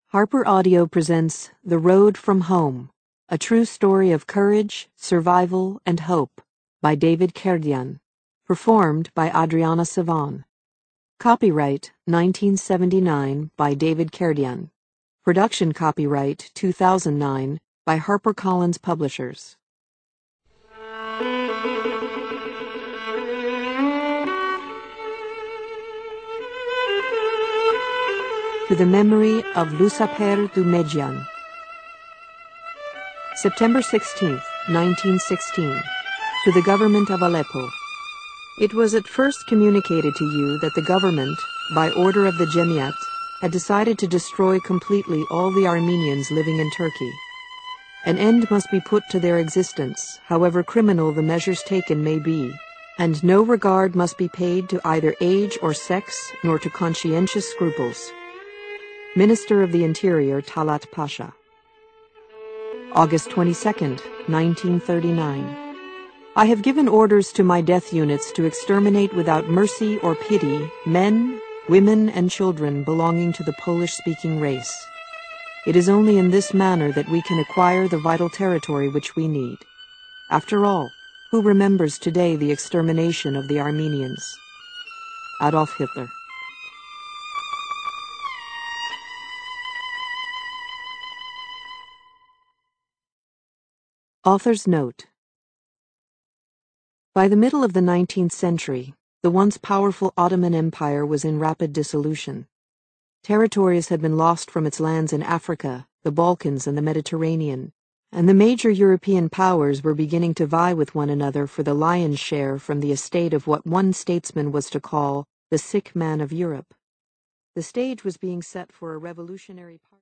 Harper Audio presents The Road from Home, a true story of courage, survival, and hope by David Kerdian, performed by Adriana Savan. Copyright 1979 by David Kerdian. Production copyright 2009 by HarperCollins Publishers. To the memory of Lusaper du Medjan. September 16, 1916. To the government of Aleppo. It was at first communicated to you that the government, by order of the Jemiat, had decided to destroy completely all the Armenians living in Turkey. An end must be put to their existence, however criminal the measures taken may be, and no regard must be paid to either age or sex, nor to conscientious scruples. Minister of the Interior Talat Pasha. August 22, 1939. I have given orders to my death units to exterminate without mercy or pity men, women, and children belonging to the Polish-speaking race. It is only in this manner that we can acquire the vital territory which we need. After all, who remembers today the extermination of the Armenians? Adolf Hitler. Author's note. By the middle of the 19th century, the once powerful Ottoman Empire was in rapid dissolution. Territories had been lost from its lands in Africa, the Balkans, and the Mediterranean, and the major European powers were beginning to vie with one another for the lion's share from the estate of what one statesman was to call the sick man of Europe. The stage was being set for a revolutionary